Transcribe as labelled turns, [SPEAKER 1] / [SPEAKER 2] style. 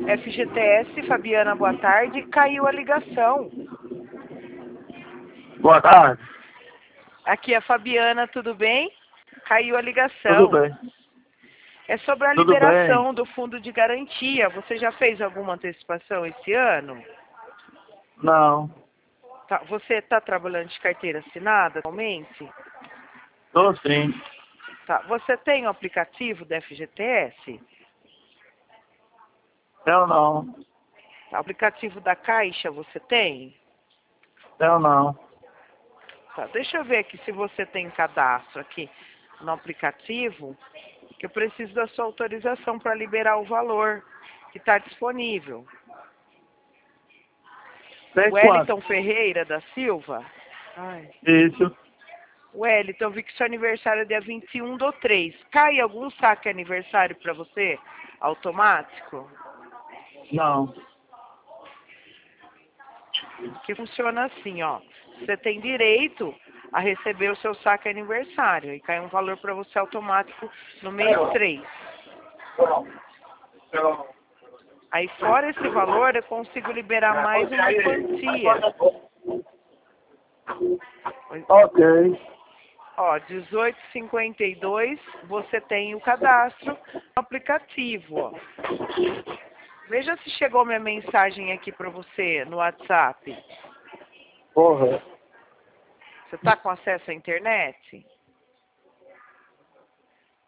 [SPEAKER 1] FGTS, Fabiana, boa tarde. Caiu a ligação.
[SPEAKER 2] Boa tarde.
[SPEAKER 1] Aqui é a Fabiana, tudo bem? Caiu a ligação.
[SPEAKER 2] Tudo bem.
[SPEAKER 1] É sobre a
[SPEAKER 2] Tudo
[SPEAKER 1] liberação
[SPEAKER 2] bem.
[SPEAKER 1] do fundo de garantia. Você já fez alguma antecipação esse ano?
[SPEAKER 2] Não.
[SPEAKER 1] Tá, você está trabalhando de carteira assinada atualmente?
[SPEAKER 2] Tô sim.
[SPEAKER 1] Tá, você tem o aplicativo da FGTS?
[SPEAKER 2] Eu não.
[SPEAKER 1] O aplicativo da Caixa você tem?
[SPEAKER 2] Eu não.
[SPEAKER 1] Tá, deixa eu ver aqui se você tem cadastro aqui no aplicativo, que eu preciso da sua autorização para liberar o valor que está disponível.
[SPEAKER 2] Tem quanto?
[SPEAKER 1] Wellington Ferreira da Silva? Ai.
[SPEAKER 2] Isso.
[SPEAKER 1] Wellington, eu vi que seu aniversário é dia 21/3. Cai algum saque aniversário para você? Automático?
[SPEAKER 2] Não.
[SPEAKER 1] Que funciona assim, ó. Você tem direito a receber o seu saque aniversário e cai um valor para você automático no mês 3. Aí fora esse valor eu consigo liberar mais uma quantia.
[SPEAKER 2] Ok.
[SPEAKER 1] Ó, 18,52 você tem o cadastro no aplicativo, ó. Veja se chegou minha mensagem aqui para você no WhatsApp.
[SPEAKER 2] Porra.
[SPEAKER 1] Você está com acesso à internet?